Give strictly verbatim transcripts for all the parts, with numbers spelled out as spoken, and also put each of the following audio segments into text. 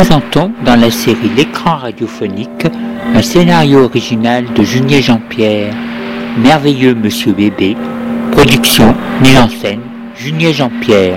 présentons dans la série L'écran radiophonique un scénario original de Junier Jean-Pierre, Merveilleux Monsieur Bébé, production, mise en scène, Junier Jean-Pierre.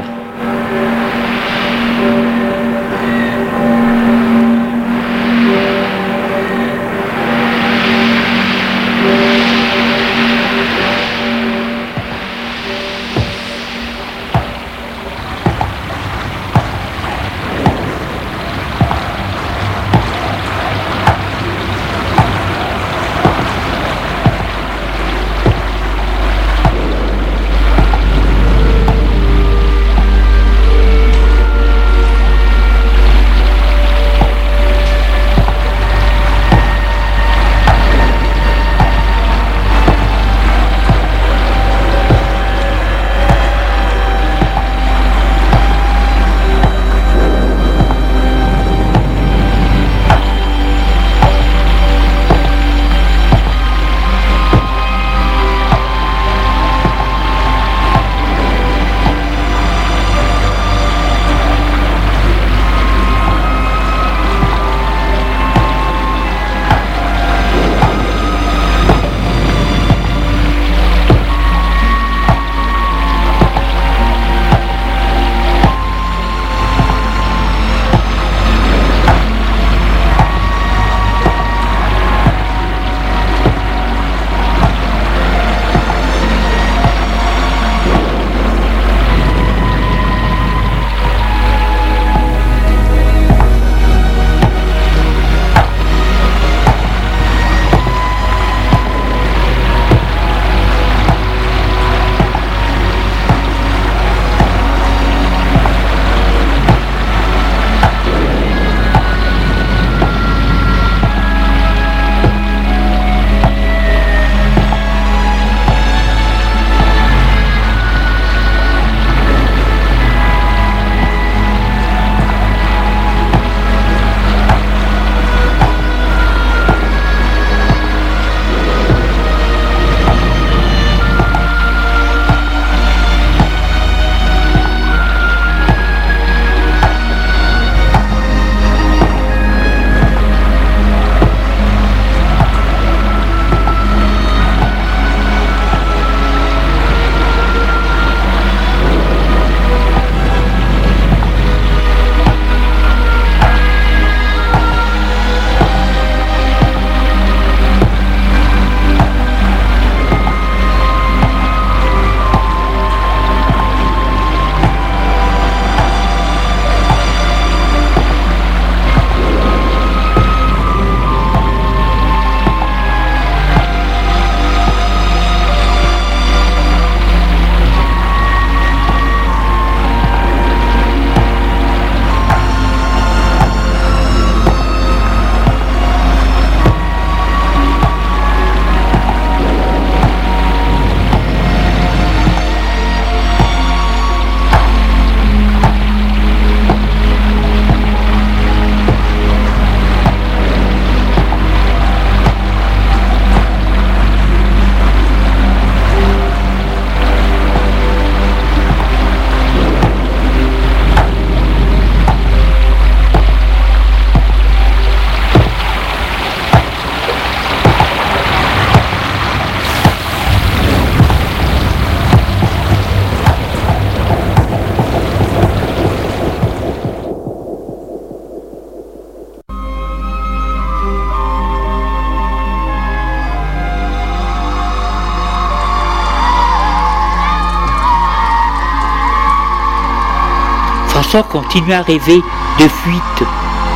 François continue à rêver de fuite.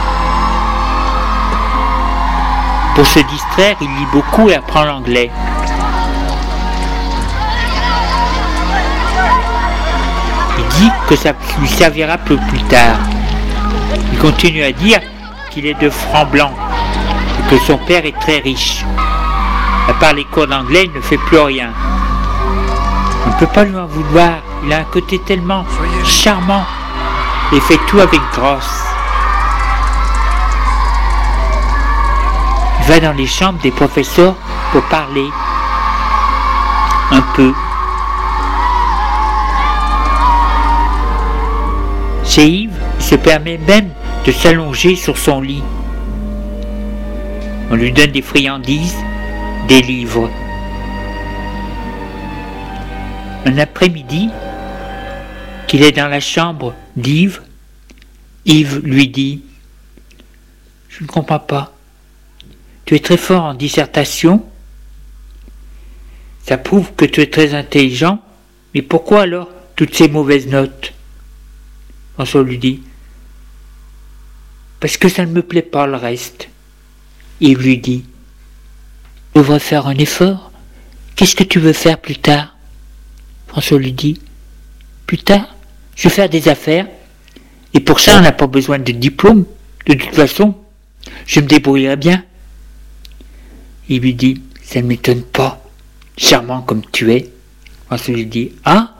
Pour se distraire, il lit beaucoup et apprend l'anglais. Il dit que ça lui servira peu plus tard. Il continue à dire qu'il est de franc blanc et que son père est très riche. À part les cours d'anglais, il ne fait plus rien. On ne peut pas lui en vouloir. Il a un côté tellement charmant et fait tout avec grâce. Il va dans les chambres des professeurs pour parler un peu. Chez Yves, il se permet même de s'allonger sur son lit. On lui donne des friandises, des livres. Un après-midi, qu'il est dans la chambre d'Yves, Yves lui dit « Je ne comprends pas. Tu es très fort en dissertation. Ça prouve que tu es très intelligent, mais pourquoi alors toutes ces mauvaises notes ?» François lui dit « Parce que ça ne me plaît pas le reste. » Yves lui dit « Tu devrais faire un effort. Qu'est-ce que tu veux faire plus tard ?» François lui dit « Plus tard, je vais faire des affaires, et pour ça on n'a pas besoin de diplôme. De toute façon, je me débrouillerai bien. » Il lui dit « Ça ne m'étonne pas, charmant comme tu es. » François lui dit « Ah,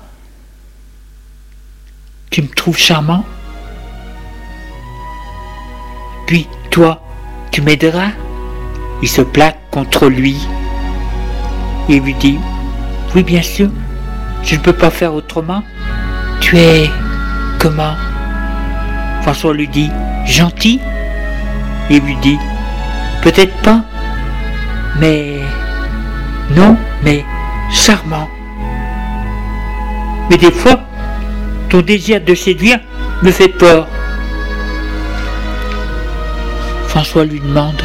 tu me trouves charmant? Puis toi, tu m'aideras ?» Il se plaque contre lui. Il lui dit « Oui, bien sûr, je ne peux pas faire autrement. Tu es comment ?» François lui dit « Gentil ?» Il lui dit « Peut-être pas, mais... non, mais charmant. Mais des fois, ton désir de séduire me fait peur. » François lui demande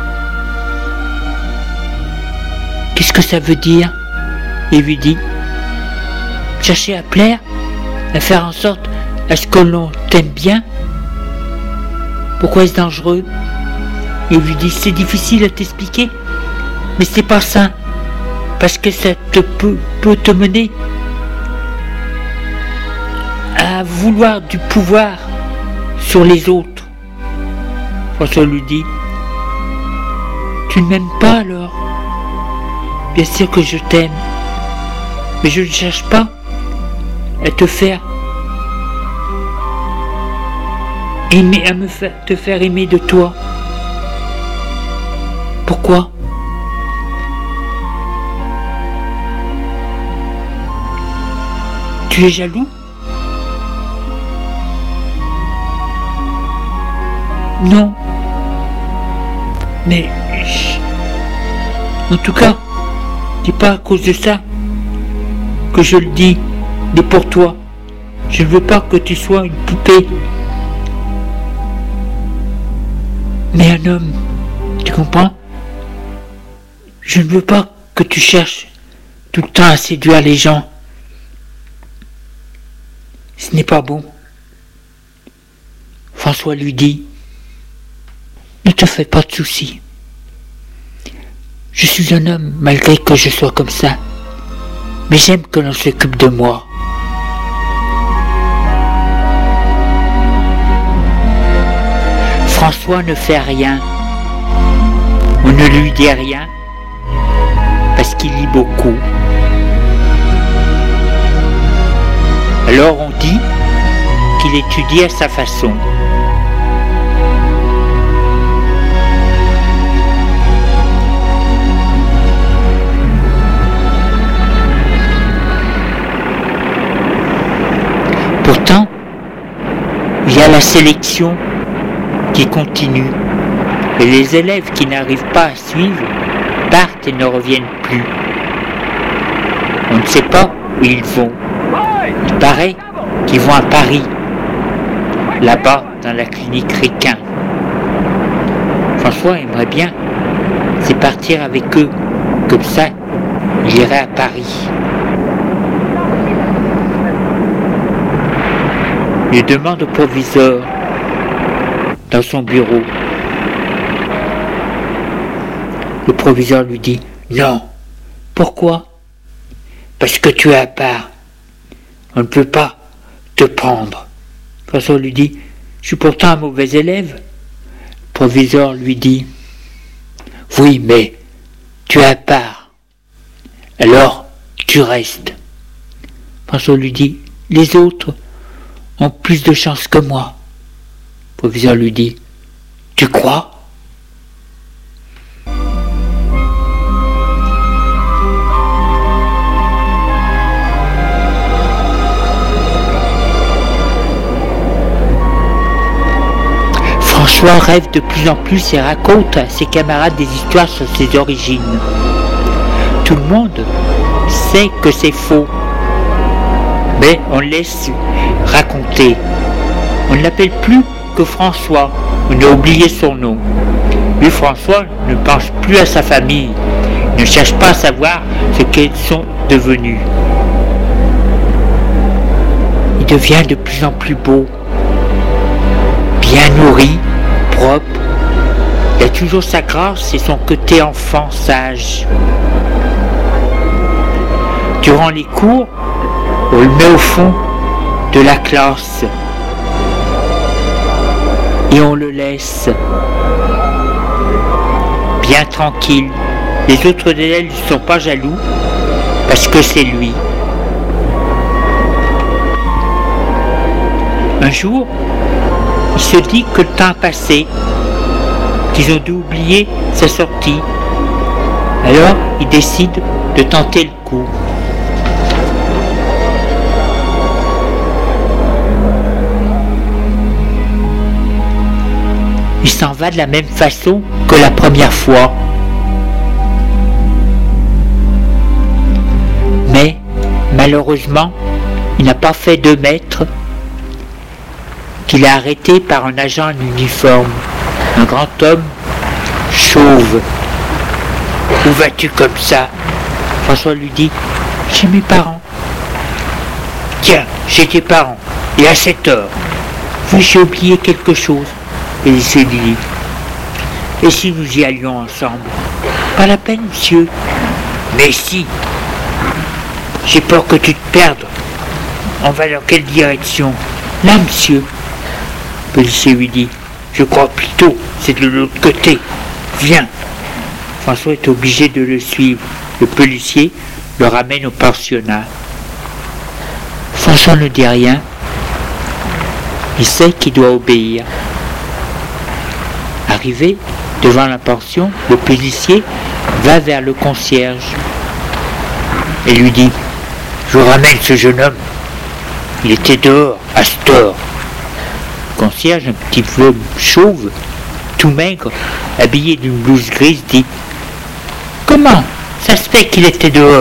« Qu'est-ce que ça veut dire ?» Il lui dit « Chercher à plaire, à faire en sorte à ce que l'on t'aime bien. Pourquoi est-ce dangereux ?» Il lui dit « C'est difficile à t'expliquer, mais c'est pas sain, parce que ça te peut, peut te mener à vouloir du pouvoir sur les autres. » François lui dit « Tu ne m'aimes pas alors ? Bien sûr que je t'aime, mais je ne cherche pas à te faire aimer, à me faire, te faire aimer de toi. Pourquoi ? Tu es jaloux ? Non. Mais... en tout cas, c'est pas à cause de ça que je le dis, mais pour toi. Je ne veux pas que tu sois une poupée, mais un homme. Tu comprends ? Je ne veux pas que tu cherches tout le temps à séduire les gens. Ce n'est pas bon. » François lui dit « Ne te fais pas de soucis. Je suis un homme malgré que je sois comme ça, mais j'aime que l'on s'occupe de moi. » François ne fait rien. On ne lui dit rien parce qu'il lit beaucoup. Alors on dit qu'il étudie à sa façon. Pourtant, il y a la sélection qui continue et les élèves qui n'arrivent pas à suivre partent et ne reviennent plus. On ne sait pas où ils vont. Il paraît qu'ils vont à Paris, là-bas dans la clinique Riquin. François aimerait bien, c'est partir avec eux, comme ça il irait à Paris. Il demande au proviseur dans son bureau. Le proviseur lui dit « Non. Pourquoi ? Parce que tu es à part. On ne peut pas te prendre. » François lui dit « Je suis pourtant un mauvais élève. » Le proviseur lui dit « Oui, mais tu es à part. Alors, tu restes. » François lui dit « Les autres ont plus de chance que moi. » Le proviseur lui dit « Tu crois ? » François rêve de plus en plus et raconte à ses camarades des histoires sur ses origines. Tout le monde sait que c'est faux, mais on le laisse raconter. On ne l'appelle plus que François, on a oublié son nom. Lui, François, ne pense plus à sa famille, ne cherche pas à savoir ce qu'ils sont devenus. Il devient de plus en plus beau, bien nourri, propre. Il a toujours sa grâce et son côté enfant sage. Durant les cours, on le met au fond de la classe et on le laisse bien tranquille. Les autres élèves ne sont pas jaloux parce que c'est lui. Un jour, il se dit que le temps a passé, qu'ils ont dû oublier sa sortie. Alors, il décide de tenter le coup. Il s'en va de la même façon que la première fois. Mais, malheureusement, il n'a pas fait deux mètres qu'il est arrêté par un agent en uniforme, un grand homme chauve. « Où vas-tu comme ça ?» François lui dit « Chez mes parents. »« Tiens, chez tes parents, et à cette heure. Oui, j'ai oublié quelque chose. » Et il se dit « Et si nous y allions ensemble ?»« Pas la peine, monsieur. »« Mais si. J'ai peur que tu te perdes. On va dans quelle direction ?»« Là, monsieur. » Le policier lui dit « Je crois plutôt, c'est de l'autre côté. Viens. » François est obligé de le suivre. Le policier le ramène au pensionnat. François ne dit rien. Il sait qu'il doit obéir. Arrivé devant la pension, le policier va vers le concierge et lui dit « Je vous ramène ce jeune homme. Il était dehors, à cette heure. » Le concierge, un petit peu chauve, tout maigre, habillé d'une blouse grise, dit « Comment ça se fait qu'il était dehors ?»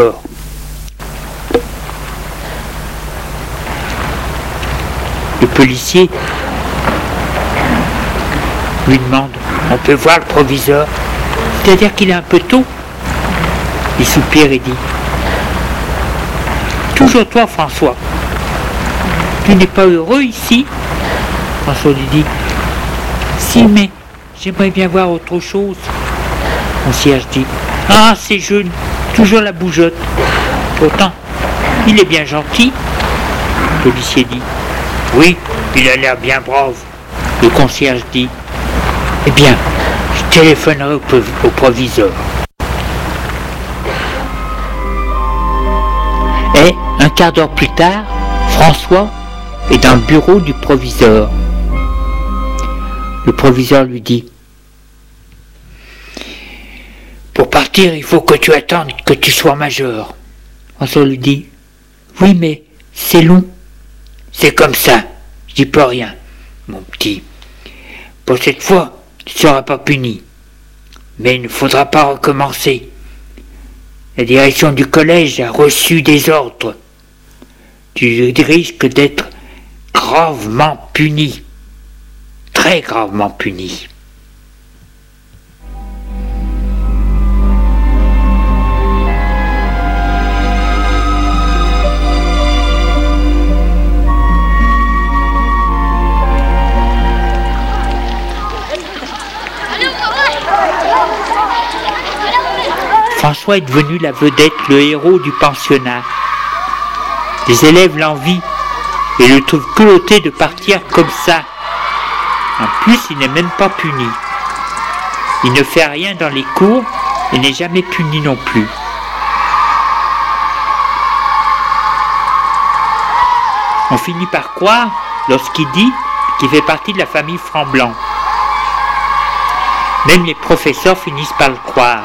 Le policier lui demande « On peut voir le proviseur ?» C'est-à-dire qu'il est un peu tôt. Il soupire et dit « Toujours toi, François. Tu n'es pas heureux ici ?» François lui dit « Si, mais j'aimerais bien voir autre chose. » Le concierge dit « Ah, c'est jeune, toujours la bougeotte. Pourtant, il est bien gentil. » Le policier dit « Oui, il a l'air bien brave. » Le concierge dit « Eh bien, je téléphonerai au, au proviseur. » Et un quart d'heure plus tard, François est dans le bureau du proviseur. Le proviseur lui dit « Pour partir, il faut que tu attendes que tu sois majeur. » François lui dit « Oui, mais c'est long. » « C'est comme ça, je dis pas rien, mon petit. Pour cette fois, tu ne seras pas puni. Mais il ne faudra pas recommencer. La direction du collège a reçu des ordres. Tu risques d'être gravement puni. Très gravement puni. » François est devenu la vedette, le héros du pensionnat. Les élèves l'envient et le trouvent culotté de partir comme ça. En plus, il n'est même pas puni. Il ne fait rien dans les cours et n'est jamais puni non plus. On finit par croire lorsqu'il dit qu'il fait partie de la famille Framblanc. Même les professeurs finissent par le croire.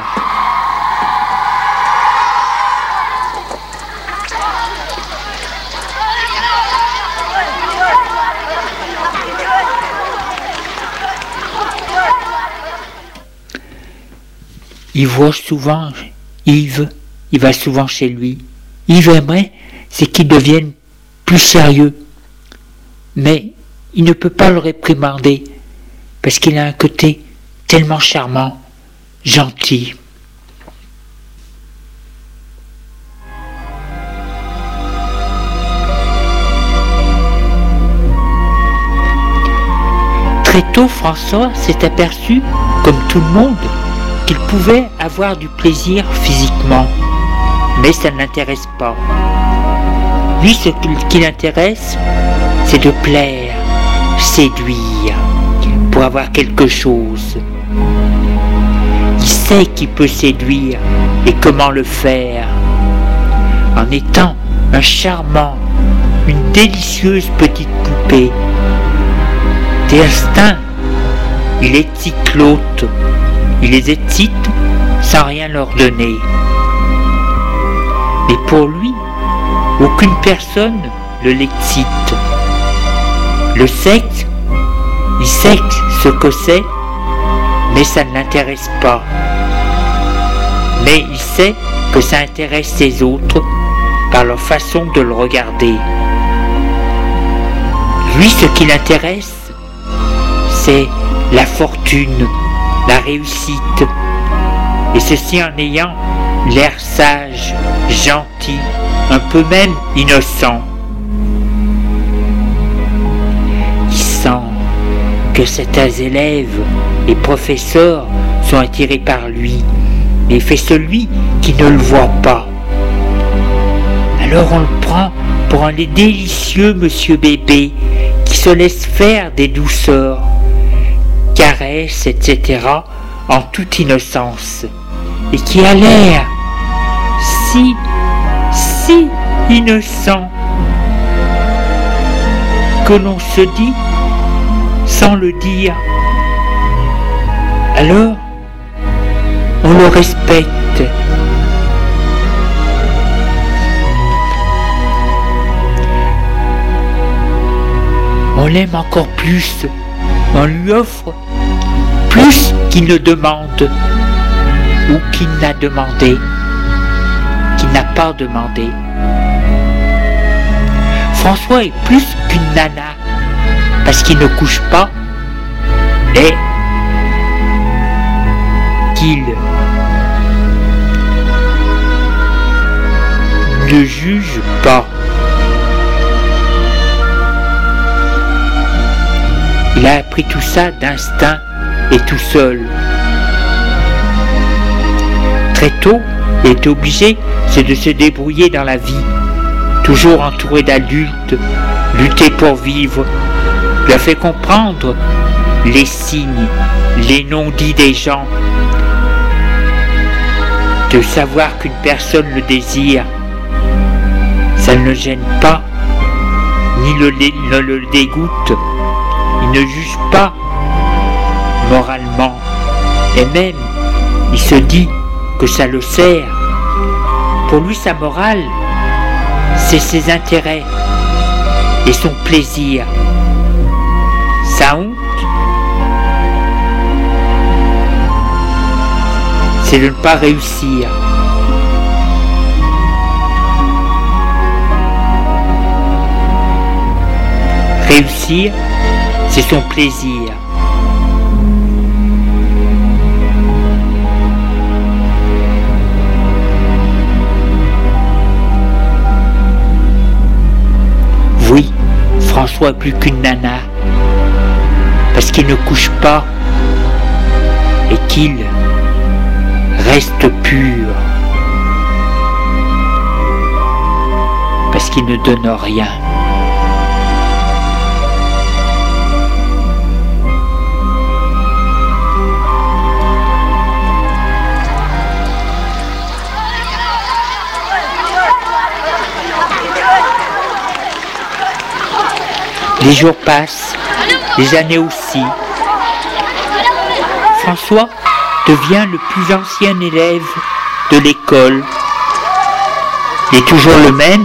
il voit souvent Yves, il va souvent chez lui. Yves aimerait, c'est qu'il devienne plus sérieux. Mais il ne peut pas le réprimander, parce qu'il a un côté tellement charmant, gentil. Très tôt, François s'est aperçu, comme tout le monde, qu'il pouvait avoir du plaisir physiquement. Mais ça ne l'intéresse pas. Lui, ce qui l'intéresse, c'est de plaire, séduire, pour avoir quelque chose. Il sait qu'il peut séduire et comment le faire, en étant un charmant, une délicieuse petite poupée. D'instinct, il excite l'autre, il les excite sans rien leur donner. Mais pour lui, aucune personne ne l'excite. Le sexe, il sait ce que c'est, mais ça ne l'intéresse pas. Mais il sait que ça intéresse les autres par leur façon de le regarder. Lui, ce qui l'intéresse, c'est la fortune, la réussite, et ceci en ayant l'air sage, gentil, un peu même innocent. Il sent que certains élèves et professeurs sont attirés par lui, mais il fait celui qui ne le voit pas. Alors on le prend pour un délicieux monsieur bébé qui se laisse faire des douceurs, caresses, et cetera en toute innocence, et qui a l'air si, si innocent que l'on se dit sans le dire. Alors, on le respecte. On l'aime encore plus. On lui offre plus qu'il ne demande, ou qu'il n'a demandé, qu'il n'a pas demandé. François est plus qu'une nana, parce qu'il ne couche pas et qu'il ne juge pas. Il a appris tout ça d'instinct et tout seul. Très tôt, il est obligé c'est de se débrouiller dans la vie, toujours entouré d'adultes, lutter pour vivre. Il a fait comprendre les signes, les non-dits des gens, de savoir qu'une personne le désire. Ça ne le gêne pas, ni le, ne le dégoûte. Il ne juge pas moralement, et même il se dit que ça le sert. Pour lui, sa morale, c'est ses intérêts et son plaisir. Sa honte, c'est de ne pas réussir. Réussir, c'est son plaisir. Oui, François est plus qu'une nana, parce qu'il ne couche pas et qu'il reste pur, parce qu'il ne donne rien. Les jours passent, les années aussi. François devient le plus ancien élève de l'école. Il est toujours le même.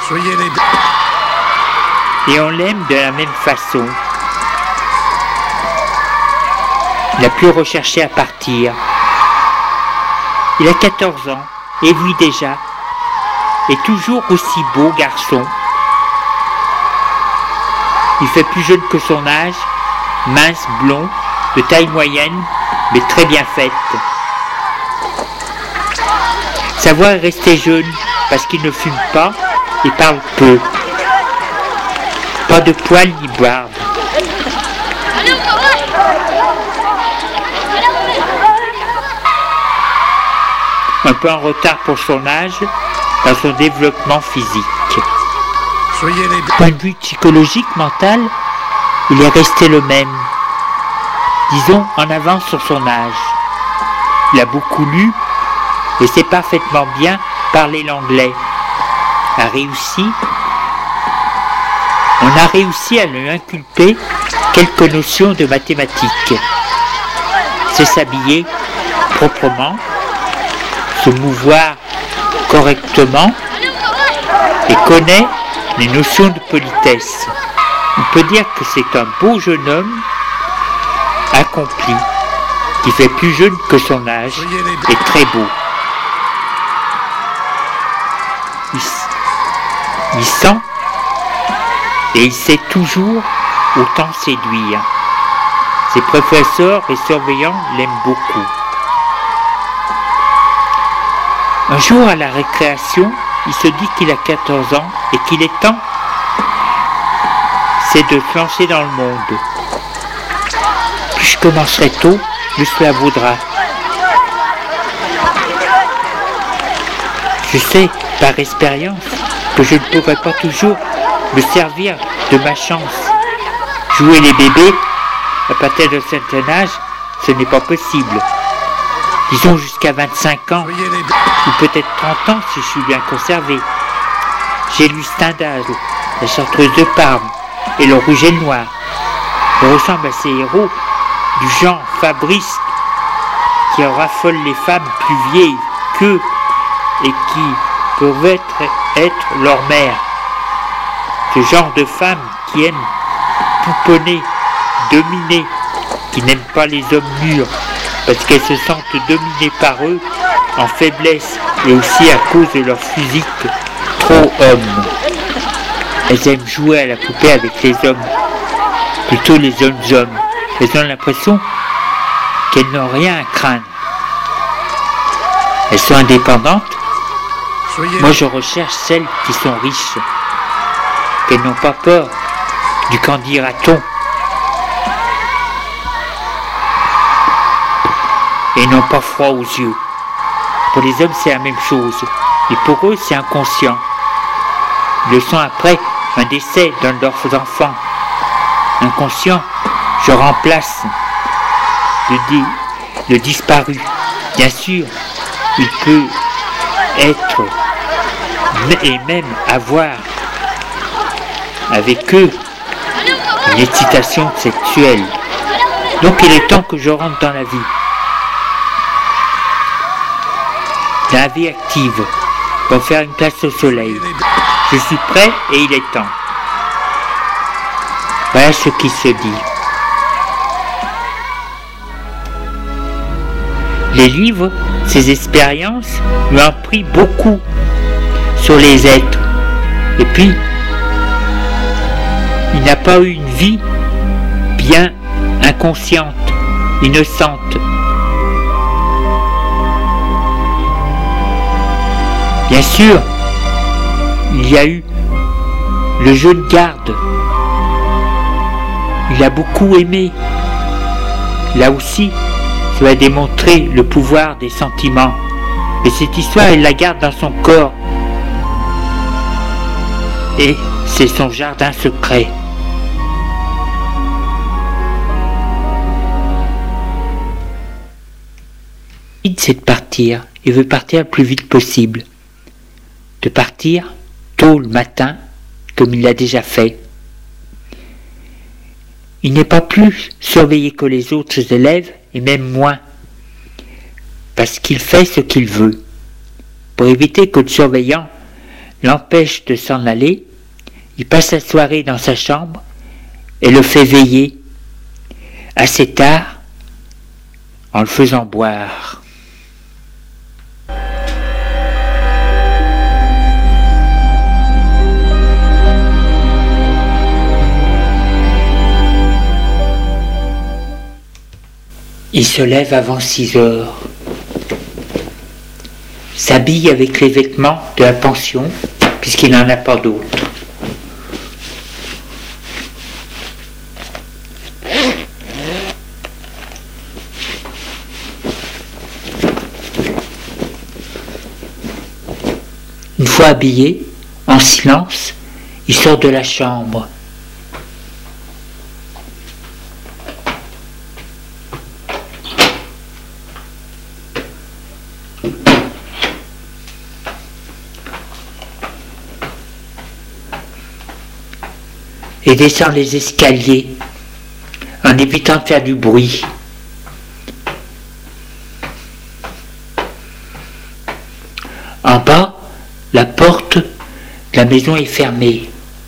Et on l'aime de la même façon. Il n'a plus recherché à partir. Il a quatorze ans, et lui déjà, est toujours aussi beau garçon. Il fait plus jeune que son âge, mince, blond, de taille moyenne, mais très bien faite. Sa voix est restée jeune parce qu'il ne fume pas et parle peu. Pas de poils ni barbe. Un peu en retard pour son âge dans son développement physique. Du point de vue psychologique, mental, il est resté le même. Disons en avance sur son âge. Il a beaucoup lu et sait parfaitement bien parler l'anglais. A réussi. On a réussi à lui inculper quelques notions de mathématiques. Sait s'habiller proprement, se mouvoir correctement et connaît les notions de politesse. On peut dire que c'est un beau jeune homme accompli, qui fait plus jeune que son âge et très beau. Il, il sent et il sait toujours autant séduire. Ses professeurs et surveillants l'aiment beaucoup. Un jour à la récréation, il se dit qu'il a quatorze ans et qu'il est temps, c'est de se lancer dans le monde. Plus je commencerai tôt, plus cela vaudra. Je sais, par expérience, que je ne pourrai pas toujours me servir de ma chance. Jouer les bébés, à partir d'un certain âge, ce n'est pas possible. Disons jusqu'à vingt-cinq ans, ou peut-être trente ans si je suis bien conservé. J'ai lu Stendhal, La Chartreuse de Parme et Le Rouge et le Noir. Je ressemble à ces héros du genre Fabrice qui raffolent les femmes plus vieilles qu'eux et qui peuvent être, être leur mère. Ce genre de femmes qui aiment pouponner, dominer, qui n'aiment pas les hommes mûrs parce qu'elles se sentent dominées par eux en faiblesse et aussi à cause de leur physique trop homme. Elles aiment jouer à la poupée avec les hommes, plutôt les jeunes hommes. Elles ont l'impression qu'elles n'ont rien à craindre. Elles sont indépendantes. Moi je recherche celles qui sont riches, qu'elles n'ont pas peur du qu'en dira-t-on. Et n'ont pas froid aux yeux. Pour les hommes, c'est la même chose. Et pour eux, c'est inconscient. Ils le sont après un décès d'un de leurs enfants. Inconscient, je remplace le, di- le disparu. Bien sûr, il peut être et même avoir avec eux une excitation sexuelle. Donc il est temps que je rentre dans la vie. Dans la vie active, pour faire une place au soleil. Je suis prêt et il est temps. Voilà ce qui se dit. Les livres, ces expériences, lui ont appris beaucoup sur les êtres. Et puis, il n'a pas eu une vie bien inconsciente, innocente. Bien sûr, il y a eu le jeune garde. Il a beaucoup aimé. Là aussi, ça va démontrer le pouvoir des sentiments. Et cette histoire, il la garde dans son corps. Et c'est son jardin secret. C'est de partir. Il veut partir le plus vite possible. De partir tôt le matin, comme il l'a déjà fait. Il n'est pas plus surveillé que les autres élèves, et même moins, parce qu'il fait ce qu'il veut. Pour éviter que le surveillant l'empêche de s'en aller, il passe la soirée dans sa chambre et le fait veiller assez tard en le faisant boire. Il se lève avant six heures, s'habille avec les vêtements de la pension, puisqu'il n'en a pas d'autres. Une fois habillé, en silence, il sort de la chambre. Et descend les escaliers en évitant de faire du bruit. En bas, la porte de la maison est fermée.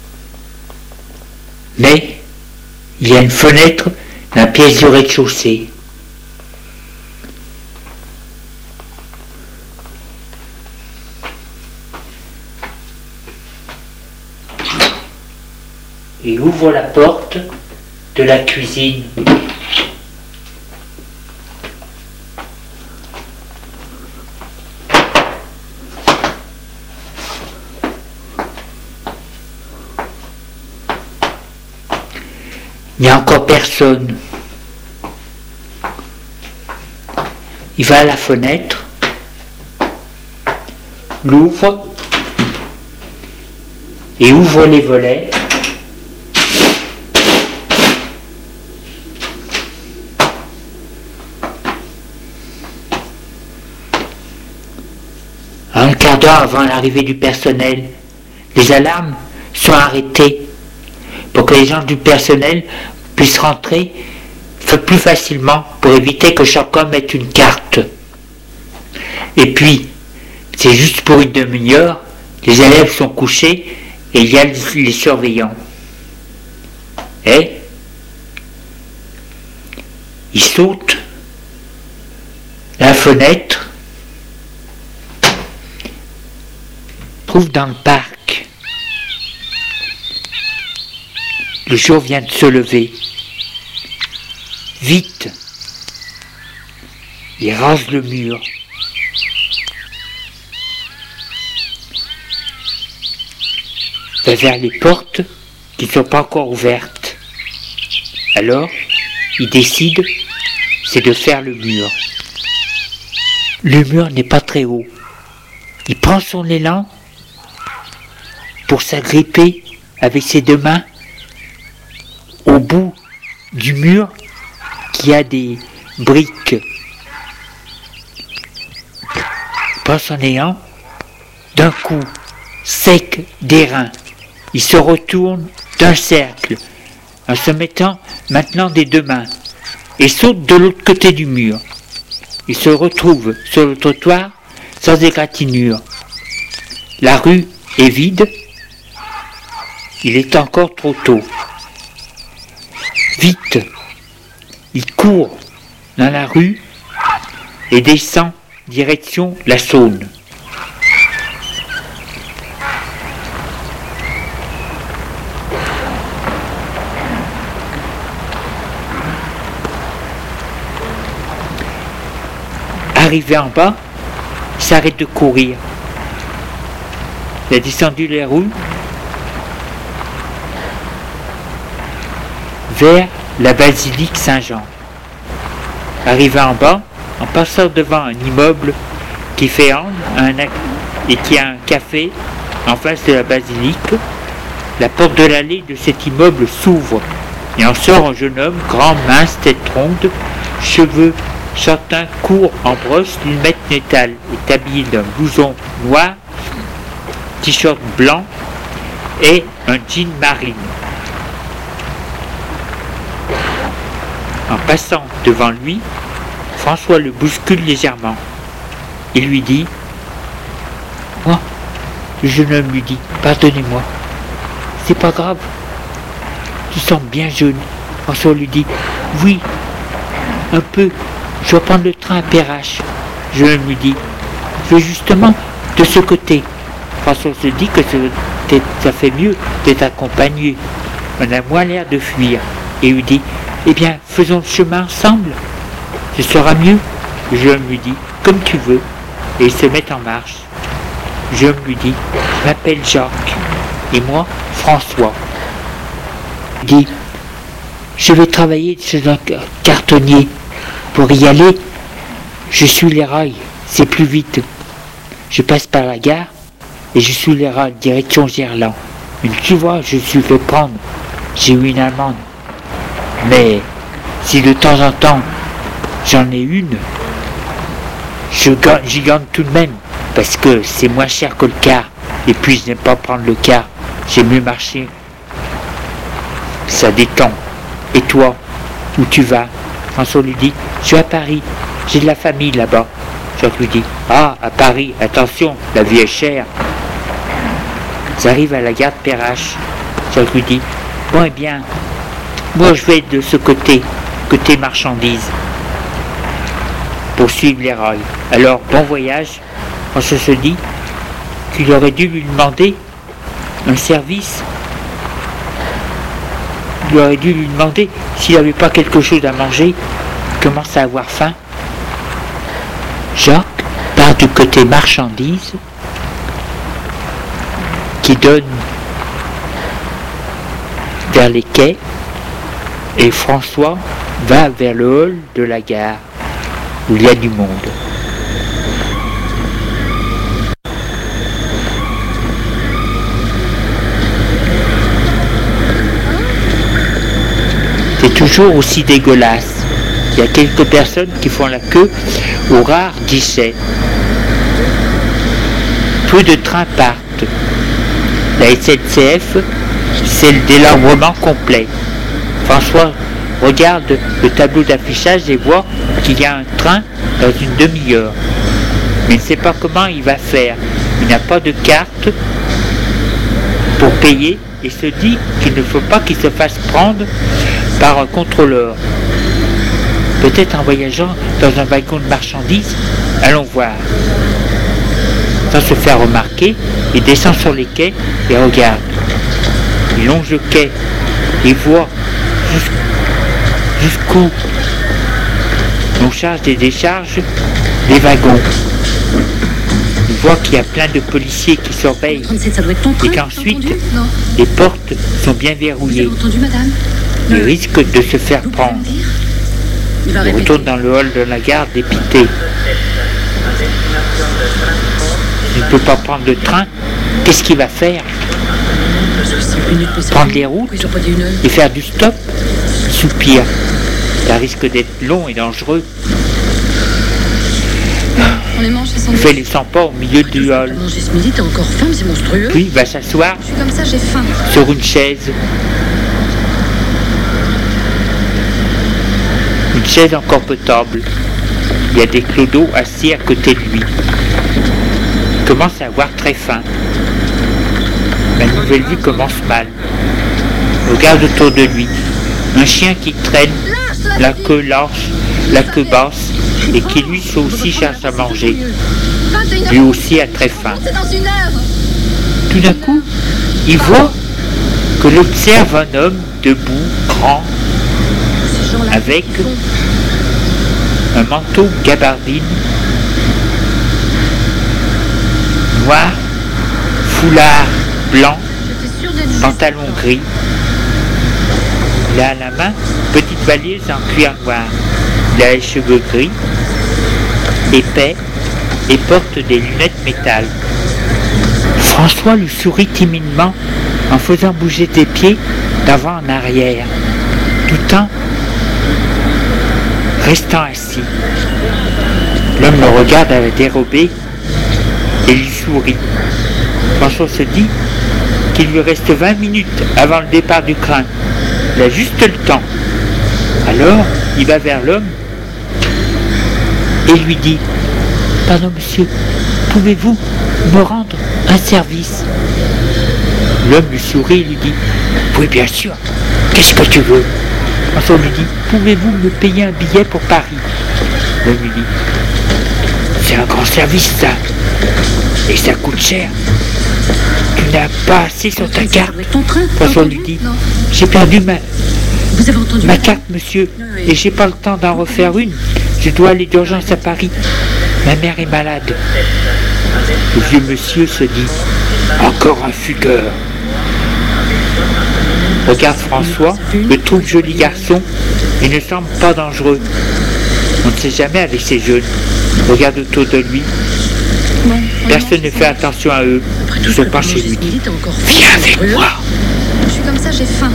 Mais il y a une fenêtre dans la pièce du rez-de-chaussée. Et ouvre la porte de la cuisine. Il n'y a encore personne. Il va à la fenêtre, l'ouvre et ouvre les volets. Un quart d'heure avant l'arrivée du personnel, les alarmes sont arrêtées pour que les gens du personnel puissent rentrer plus facilement pour éviter que chacun mette une carte. Et puis, c'est juste pour une demi-heure, les élèves sont couchés et il y a les surveillants. Et ils sautent la fenêtre, trouvent dans le parc. Le jour vient de se lever. Vite, il rase le mur. Va vers les portes qui ne sont pas encore ouvertes. Alors, il décide, c'est de faire le mur. Le mur n'est pas très haut. Il prend son élan pour s'agripper avec ses deux mains au bout du mur qui a des briques. Il prend son élan, d'un coup, sec d'airain. Il se retourne d'un cercle en se mettant maintenant des deux mains et saute de l'autre côté du mur. Il se retrouve sur le trottoir sans égratignure. La rue est vide. Il est encore trop tôt. Vite, il court dans la rue et descend direction la Saône. Arrivé en bas, il s'arrête de courir. Il a descendu les rues vers la basilique Saint-Jean. Arrivé en bas, en passant devant un immeuble qui fait angle un, et qui a un café en face de la basilique, la porte de l'allée de cet immeuble s'ouvre et en sort un jeune homme, grand, mince, tête ronde, cheveux châtain court en brosse, lunettes métal, est habillé d'un blouson noir, t-shirt blanc et un jean marine. En passant devant lui, François le bouscule légèrement. Il lui dit « Moi ?» Le jeune homme lui dit « Pardonnez-moi, c'est pas grave, tu sembles bien jeune. » François lui dit « Oui, un peu. Je vais prendre le train à Perrache. » Je lui dis « Je vais justement de ce côté. » François se dit que ça fait mieux d'être accompagné. On a moins l'air de fuir. Et lui dit « Eh bien, faisons le chemin ensemble. » Ce sera mieux. L'homme lui dit, comme tu veux. Et ils se mettent en marche. L'homme lui dit, je m'appelle Jacques. Et moi, François. Il dit, je vais travailler chez un cartonnier. Pour y aller, je suis les rails. C'est plus vite. Je passe par la gare et je suis les rails, direction Gerland. Mais tu vois, je suis fait prendre. J'ai eu une amende. Mais si de temps en temps j'en ai une, je gagne, j'y gagne tout de même. Parce que c'est moins cher que le car. Et puis je n'aime pas prendre le car. J'aime mieux marcher. Ça détend. Et toi, où tu vas? François lui dit, je suis à Paris. J'ai de la famille là-bas. Jacques lui dit, ah, à Paris, attention, la vie est chère. Ils arrivent à la gare de Perrache. Jacques lui dit, bon, eh bien, moi je vais de ce côté, côté marchandises, pour suivre les rails. Alors, bon voyage. François se dit qu'il aurait dû lui demander un service. Il aurait dû lui demander s'il n'avait pas quelque chose à manger. Il commence à avoir faim. Jacques part du côté marchandises qui donne vers les quais et François va vers le hall de la gare où il y a du monde. C'est toujours aussi dégueulasse. Il y a quelques personnes qui font la queue aux rares guichets. Peu de trains partent. La S N C F, c'est le délabrement complet. François regarde le tableau d'affichage et voit qu'il y a un train dans une demi-heure. Mais il ne sait pas comment il va faire. Il n'a pas de carte pour payer et se dit qu'il ne faut pas qu'il se fasse prendre par un contrôleur. Peut-être en voyageant dans un wagon de marchandises, allons voir. Sans se faire remarquer, il descend sur les quais et regarde. Il longe le quai et voit jusqu'où on charge et décharge des wagons. Il voit qu'il y a plein de policiers qui surveillent et qu'ensuite les portes sont bien verrouillées. Il risque de se faire prendre. Il retourne dans le hall de la gare dépité. Il ne peut pas prendre le train. Qu'est-ce qu'il va faire? Prendre les routes et faire du stop? Soupir. Ça risque d'être long et dangereux. Il fait les cent pas au milieu du hall. Puis il va s'asseoir sur une chaise. Une chaise encore potable. Il y a des clodos assis à côté de lui. Il commence à avoir très faim. La nouvelle vie commence mal. Il regarde autour de lui. Un chien qui traîne la queue lâche, la queue basse, et qui lui aussi cherche à manger. Lui aussi a très faim. Tout d'un coup, il voit que l'observe un homme debout, grand, avec un manteau gabardine noir, foulard blanc, pantalon gris. Il a à la main une petite valise en cuir noir. Il a les cheveux gris, épais, et porte des lunettes métal. François lui sourit timidement en faisant bouger ses pieds d'avant en arrière, tout en restant assis. L'homme le regarde à la dérobée et lui sourit. François se dit qu'il lui reste vingt minutes avant le départ du train. Il a juste le temps. Alors, il va vers l'homme et lui dit « Pardon monsieur, pouvez-vous me rendre un service ?» L'homme lui sourit et lui dit « Oui bien sûr, qu'est-ce que tu veux ?» François lui dit « Pouvez-vous me payer un billet pour Paris ?» L'homme lui dit « C'est un grand service ça, et ça coûte cher. Tu n'as pas assez sur ta carte. » François lui dit « J'ai perdu ma, ma carte monsieur, et j'ai pas le temps d'en refaire une. je dois aller d'urgence à Paris. Ma mère est malade. Le vieux monsieur se dit, encore un fugueur. Regarde François, le trouve joli garçon et ne semble pas dangereux. On ne sait jamais avec ces jeunes. Regarde autour de lui. Personne ne fait attention à eux. Ils sont pas chez lui. Viens avec moi. Je suis comme ça, j'ai faim.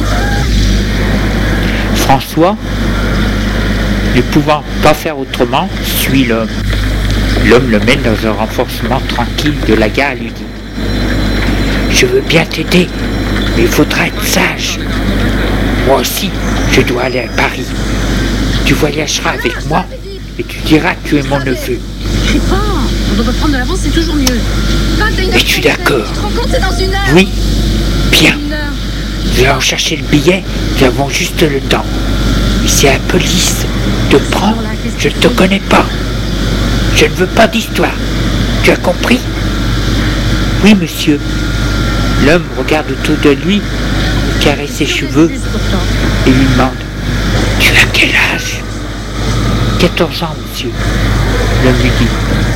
François, ne pouvant pas faire autrement, suit l'homme. L'homme le mène dans un renforcement tranquille de la gare et lui dit « Je veux bien t'aider, mais il faudra être sage. Moi aussi, je dois aller à Paris. Tu voyageras avec moi et tu diras que tu es mon neveu. » Crie pas. On doit prendre de l'avance, c'est toujours mieux. Es-tu d'accord? Tu te rends compte, c'est dans une heure. Oui. Bien. Une heure. Nous allons chercher le billet, nous avons juste le temps. Et si la police te prend, je ne te connais pas. Je ne veux pas d'histoire. Tu as compris? Oui, monsieur. L'homme regarde autour de lui, caresse ses cheveux et lui demande « Tu as quel âge ?»« quatorze ans, monsieur. » L'homme lui dit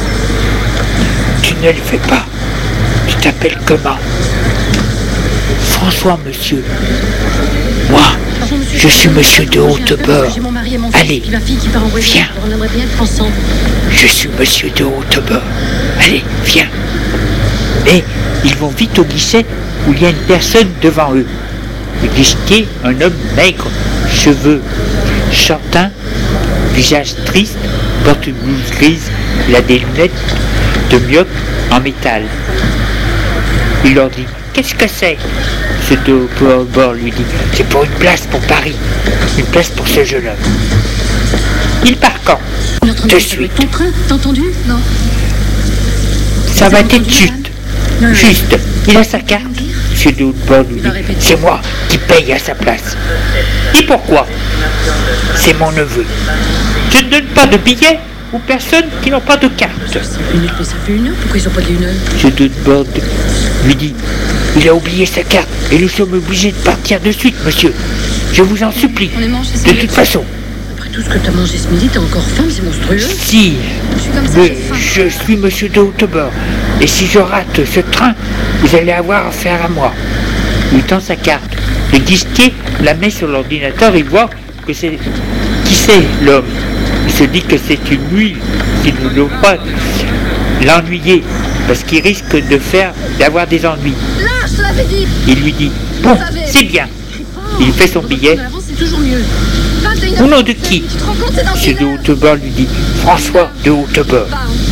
« Tu ne le fais pas. Tu t'appelles comment ?»« François, monsieur. »« Moi, je suis monsieur de Hautebord. Allez, viens. Je suis monsieur de Hautebord. Allez, viens. » Mais ils vont vite au guichet où il y a une personne devant eux. Le guichetier, un homme maigre, cheveux châtains, visage triste, porte une blouse grise, il a des lunettes de myope en métal. Il leur dit « Qu'est-ce que c'est ?» Ce de bord lui dit « C'est pour une place pour Paris, une place pour ce jeune homme. » Il part quand? De suite. Ton train, t'as entendu? Non. Ça va être de suite. Juste, il a sa carte. Monsieur de Hautebord lui dit « C'est moi qui paye à sa place. » Et pourquoi? C'est mon neveu. Je ne donne pas de billets aux personnes qui n'ont pas de carte. Ça fait une heure, ça fait une heure. Pourquoi ils n'ont pas dit une heure? Monsieur de Hautebord lui dit « Il a oublié sa carte et nous sommes obligés de partir de suite, monsieur. Je vous en supplie. On est mangé, De c'est toute façon. » Après tout ce que t'as mangé ce midi, t'as encore faim, c'est monstrueux. Si, Je suis comme ça, mais j'ai faim. je suis monsieur de Hautebord. Et si je rate ce train, vous allez avoir affaire à moi. Il tend sa carte. Le guichetier la met sur l'ordinateur et voit que c'est... Qui c'est l'homme? Il se dit que c'est une nuit qui ne doit pas l'ennuyer, parce qu'il risque de faire d'avoir des ennuis. Là, je te l'avais dit. Il lui dit « Bon, c'est bien. » Il fait son billet. C'est toujours mieux. Au nom de qui? Tu te rends compte, c'est dans Monsieur une de heure. Hautebord lui dit « François de Hautebord. »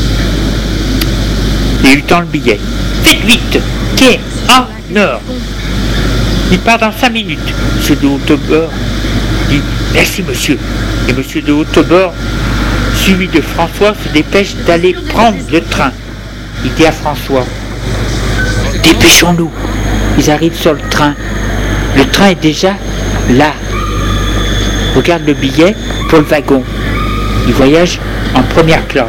Et il lui tend le billet. « Faites vite, quai à Nord. » Il part dans cinq minutes. Monsieur de Hautebord dit « Merci, monsieur. » Et monsieur de Hautebord, suivi de François, se dépêche d'aller prendre le train. Il dit à François « Dépêchons-nous. » Ils arrivent sur le train. Le train est déjà là. Regarde le billet pour le wagon. Il voyage en première classe.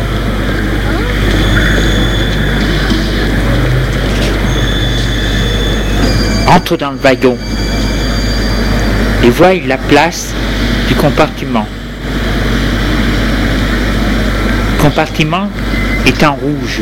Entre dans le wagon et voit la place du compartiment. Le compartiment est en rouge.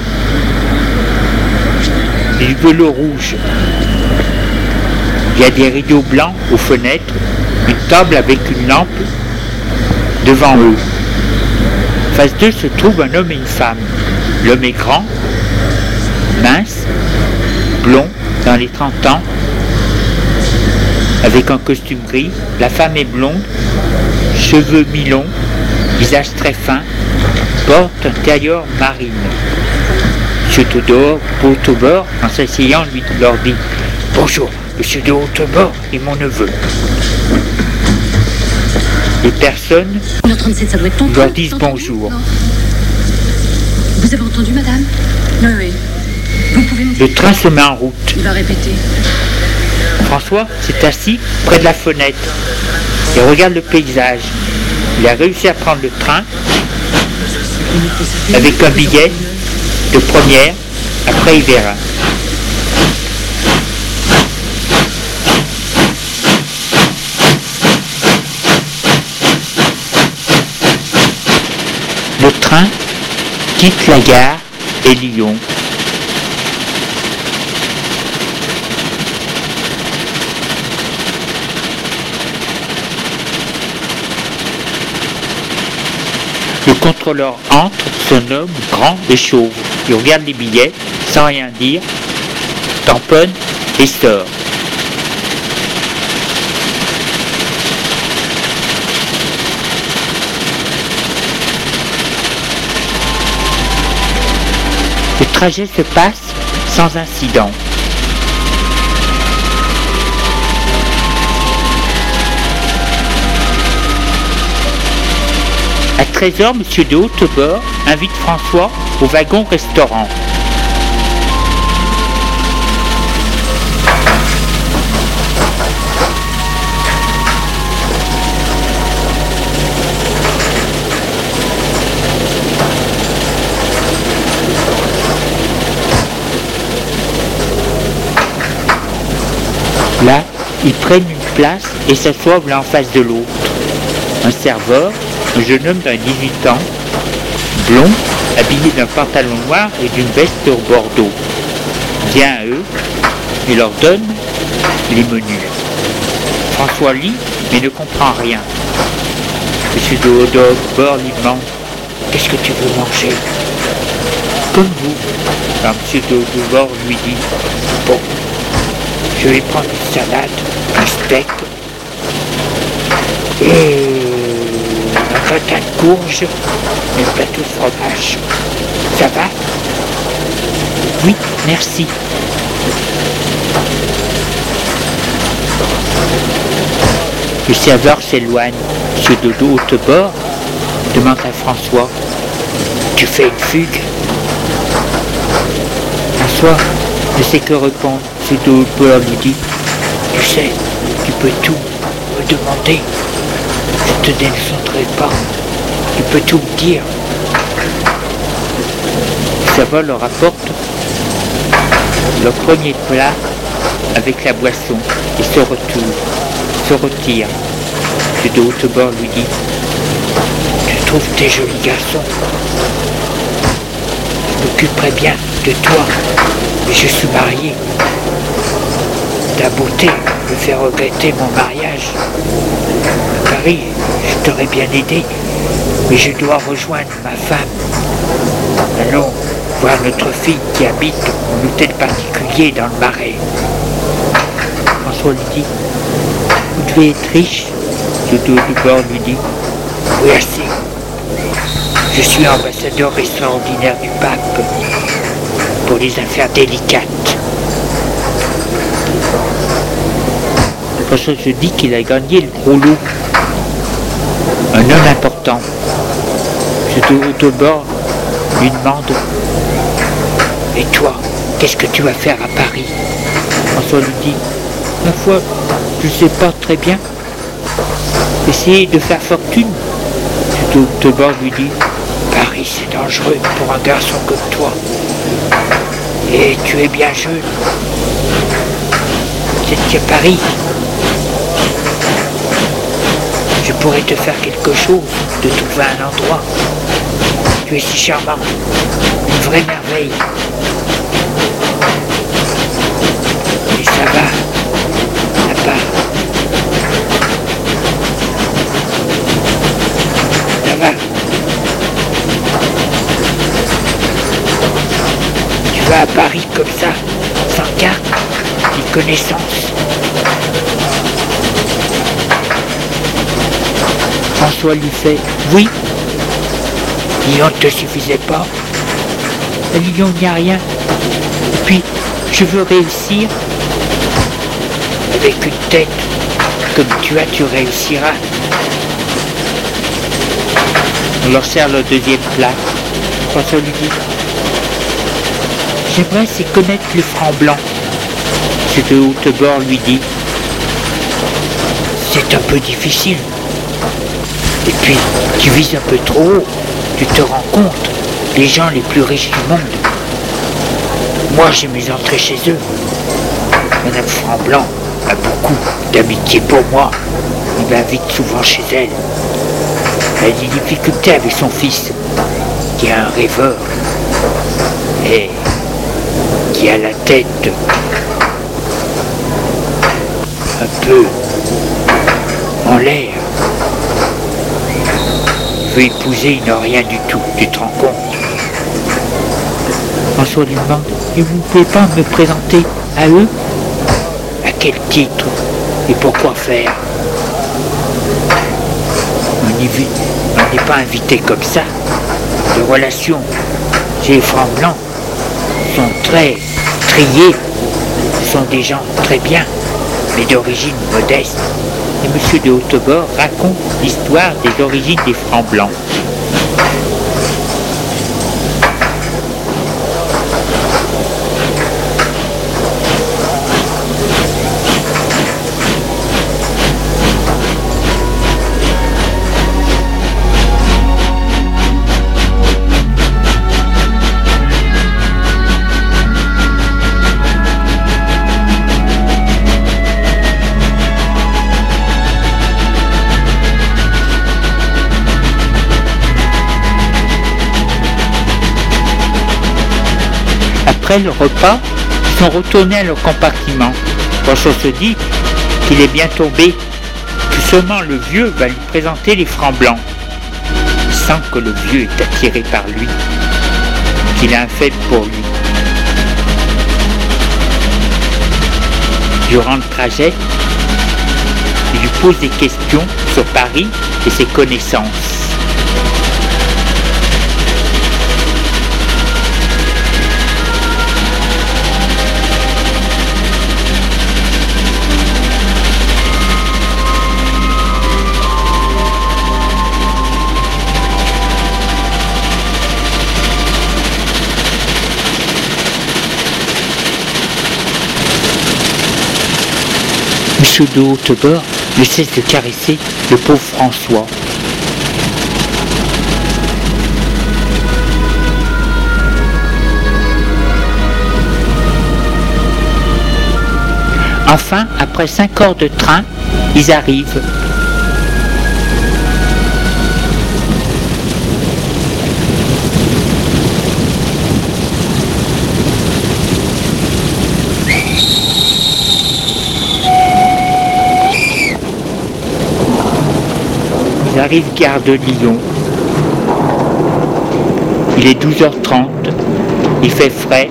Du velours rouge. Il y a des rideaux blancs aux fenêtres, une table avec une lampe devant eux. Face d'eux se trouve un homme et une femme. L'homme est grand, mince, blond, dans les trente ans, avec un costume gris. La femme est blonde, cheveux mi-longs, visage très fin, porte un tailleur marine. Monsieur de Hautebord, en s'asseyant, lui leur dit « Bonjour, monsieur de Hautebord est mon neveu. » Les personnes une heure trente-sept, ça doit être ton train. leur disent T'as entendu? bonjour. Non. Vous avez entendu, madame? Oui, oui. Vous pouvez me dire. Le train se met en route. Il va répéter. François s'est assis près de la fenêtre et regarde le paysage. Il a réussi à prendre le train avec un billet de première, après il verra. train quitte la gare et Lyon. Le contrôleur entre, se nomme grand et chauve. Il regarde les billets sans rien dire, tamponne et sort. Le trajet se passe sans incident. À treize heures, M. de Hautebord invite François au wagon-restaurant. Là, ils prennent une place et s'assoient l'un en face de l'autre. Un serveur, un jeune homme d'un dix-huit ans, blond, habillé d'un pantalon noir et d'une veste bordeaux, vient à eux et leur donne les menus. François lit mais ne comprend rien. M. de Hautebord lui demande « Qu'est-ce que tu veux manger ?»« Comme vous. » Alors M. de Hautebord lui dit « Bon, je vais prendre une salade, un steak et un gratin de courge et un plateau de fromage. Ça va ? » ? Oui, merci. Le serveur s'éloigne. M. de Hautebord demande à François « Tu fais une fugue ?» François ne sait que répondre. M. de Hautebord lui dit « Tu sais, tu peux tout me demander. Je te dénoncerai pas. Tu peux tout me dire. » Le serveur leur apporte leur premier plat avec la boisson et se retourne, se retire. M. de Hautebord lui dit « Tu trouves tes jolis garçons. Je m'occuperai bien de toi, mais je suis marié. Ta beauté me fait regretter mon mariage. À Paris, je t'aurais bien aidé, mais je dois rejoindre ma femme. Allons voir notre fille qui habite un hôtel particulier dans le Marais. » François lui dit « Vous devez être riche. » M. de Hautebord lui dit « Oui, assez. Je suis ambassadeur extraordinaire du pape pour les affaires délicates. » François se dit qu'il a gagné le gros lot. Un homme important. M. de Hautebord lui demande « Et toi, qu'est-ce que tu vas faire à Paris ?» François lui dit « Ma foi, je ne sais pas très bien. Essayer de faire fortune. » M. de Hautebord lui dit « Paris, c'est dangereux pour un garçon comme toi. Et tu es bien jeune. C'est qu'à Paris. Je pourrais te faire quelque chose, de trouver un endroit. Tu es si charmant, une vraie merveille. Et ça va, là-bas. Ça va. Tu vas à Paris comme ça, sans carte, ni connaissance. François lui fait « Oui. » Lyon ne te suffisait pas. À Lyon, il n'y a rien. Et puis, je veux réussir. Avec une tête comme tu as, tu réussiras. On leur sert le deuxième plat. François lui dit « J'aimerais c'est connaître le franc blanc. » M. de Hautebord lui dit « C'est un peu difficile. Et puis, tu vises un peu trop haut. Tu te rends compte, les gens les plus riches du monde. Moi, j'ai mes entrées chez eux. Madame Franc-Blanc a beaucoup d'amitié pour moi. Il m'invite souvent chez elle. Elle a des difficultés avec son fils. qui est un rêveur et qui a la tête un peu en l'air. Il veut épouser, il n'a rien du tout, tu te rends compte? François lui demande, et vous ne pouvez pas me présenter à eux? À quel titre et pourquoi faire? On n'est pas invité comme ça. Les relations chez les Francs Blancs sont très triées. Ce sont des gens très bien, mais d'origine modeste. Et M. de Hautebord raconte l'histoire des origines des Francs Blancs. Après le repas, ils sont retournés à leur compartiment. Rochon se dit qu'il est bien tombé, que seulement le vieux va lui présenter les Francs Blancs. Il sent que le vieux est attiré par lui, qu'il a un faible pour lui. Durant le trajet, il lui pose des questions sur Paris et ses connaissances. M. de Hautebord ne cesse de caresser le pauvre François. Enfin, après cinq heures de train, ils arrivent. Ils arrivent gare de Lyon. Il est douze heures trente. Il fait frais,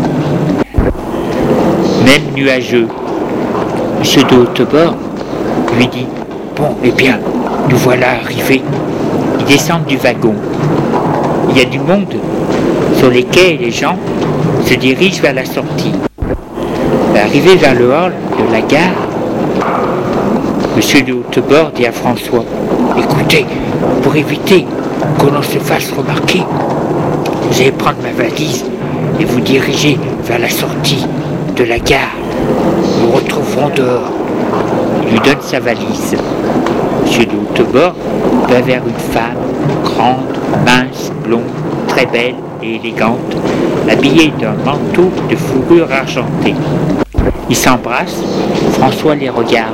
même nuageux. M. de Hautebord lui dit « Bon, eh bien, nous voilà arrivés. » Ils descendent du wagon. Il y a du monde sur les quais et les gens se dirigent vers la sortie. Arrivé vers le hall de la gare, M. de Hautebord dit à François « Écoutez, pour éviter que l'on se fasse remarquer, vous allez prendre ma valise et vous diriger vers la sortie de la gare. Nous retrouverons dehors. » Il lui donne sa valise. M. de Hautebord va vers une femme grande, mince, blonde, très belle et élégante, habillée d'un manteau de fourrure argentée. Ils s'embrassent, François les regarde.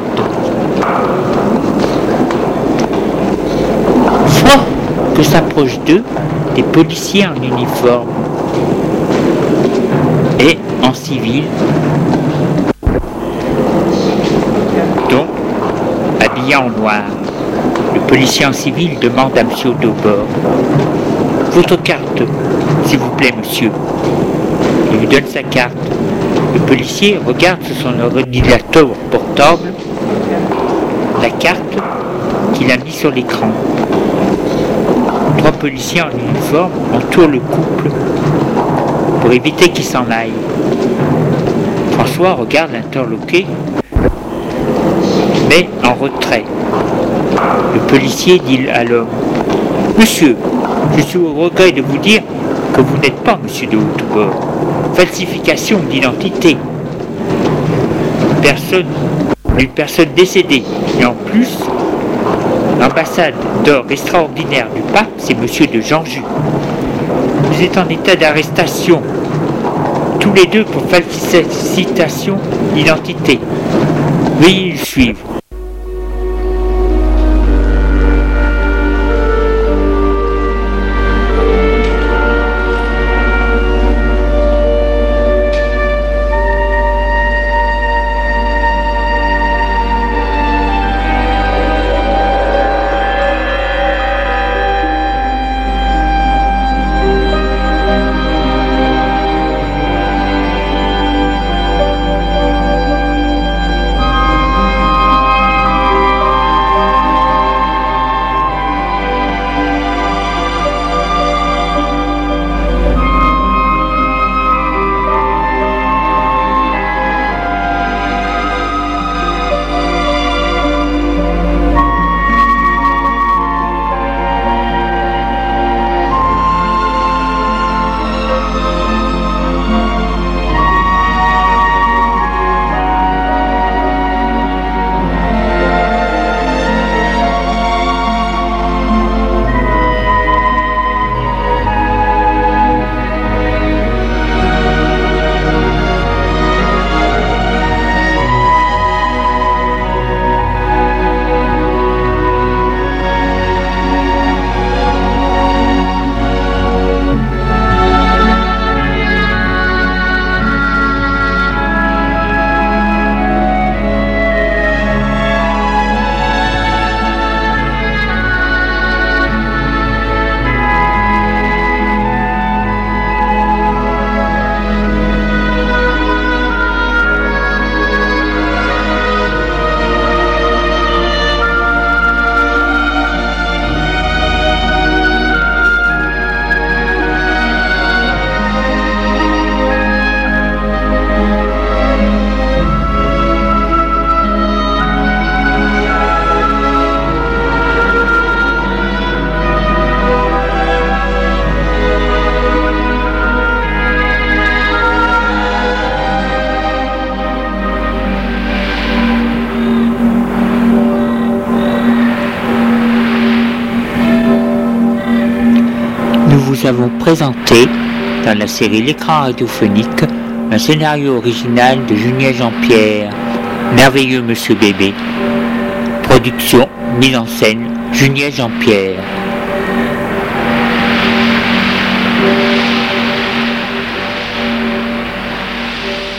Soit que s'approchent d'eux des policiers en uniforme et en civil, donc habillés en noir. Le policier en civil demande à M. Hautebord « Votre carte, s'il vous plaît, monsieur. » Il lui donne sa carte. Le policier regarde sur son ordinateur portable la carte qu'il a mis sur l'écran. Trois policiers en uniforme entourent le couple pour éviter qu'il s'en aille. François regarde l'interloqué, mais en retrait. Le policier dit à l'homme « Monsieur, je suis au regret de vous dire que vous n'êtes pas monsieur de Hautebord. Falsification d'identité. Une personne, une personne décédée. Et en plus, l'ambassade d'or extraordinaire du pape, c'est monsieur de Janjus. Vous êtes en état d'arrestation. Tous les deux pour falsification d'identité. Veuillez le suivre. » avons présenté, dans la série L'écran radiophonique, un scénario original de Julien Jean-Pierre, Merveilleux Monsieur Bébé. Production, mise en scène, Julien Jean-Pierre.